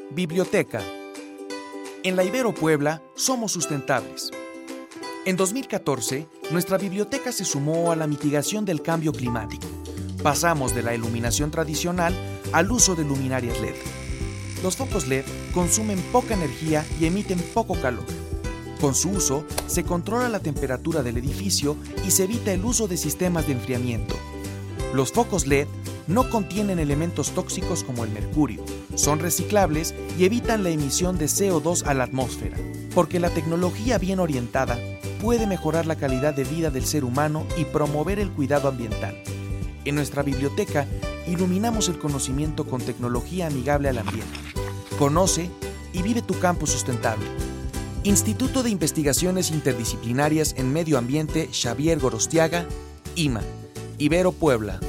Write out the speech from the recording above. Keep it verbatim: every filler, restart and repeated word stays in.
Biblioteca. En la Ibero Puebla somos sustentables. En dos mil catorce, nuestra biblioteca se sumó a la mitigación del cambio climático. Pasamos de la iluminación tradicional al uso de luminarias L E D. Los focos L E D consumen poca energía y emiten poco calor. Con su uso, se controla la temperatura del edificio y se evita el uso de sistemas de enfriamiento. Los focos L E D no contienen elementos tóxicos como el mercurio, son reciclables y evitan la emisión de C O dos a la atmósfera, porque la tecnología bien orientada puede mejorar la calidad de vida del ser humano y promover el cuidado ambiental. En nuestra biblioteca, iluminamos el conocimiento con tecnología amigable al ambiente. Conoce y vive tu campus sustentable. Instituto de Investigaciones Interdisciplinarias en Medio Ambiente Xavier Gorostiaga, I M A, Ibero Puebla.